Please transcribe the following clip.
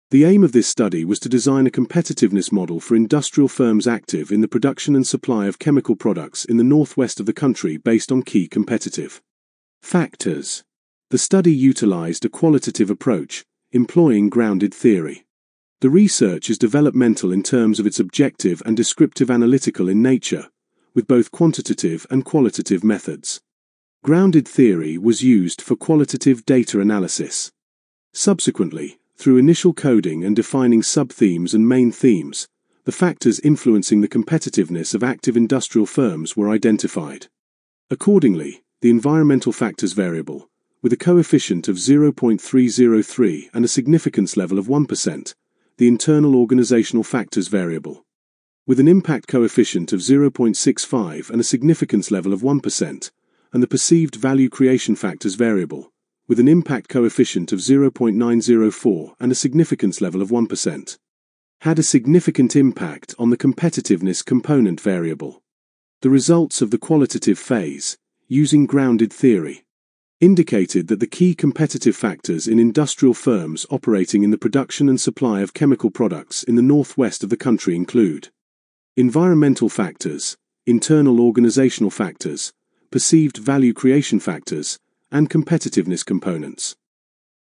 The aim of this study was to design a competitiveness model for industrial firms active in the production and supply of chemical products in the northwest of the country based on key competitive factors. The study utilized a qualitative approach, employing grounded theory. The research is developmental in terms of its objective and descriptive analytical in nature, with both quantitative and qualitative methods. Grounded theory was used for qualitative data analysis. Subsequently, through initial coding and defining sub-themes and main themes, the factors influencing the competitiveness of active industrial firms were identified. Accordingly, the environmental factors variable, with a coefficient of 0.303 and a significance level of 1%, the internal organizational factors variable, with an impact coefficient of 0.65 and a significance level of 1%, and the perceived value creation factors variable, with an impact coefficient of 0.904 and a significance level of 1%, had a significant impact on the competitiveness component variable. The results of the qualitative phase, using grounded theory, indicated that the key competitive factors in industrial firms operating in the production and supply of chemical products in the northwest of the country include environmental factors, internal organizational factors, perceived value creation factors, and competitiveness components.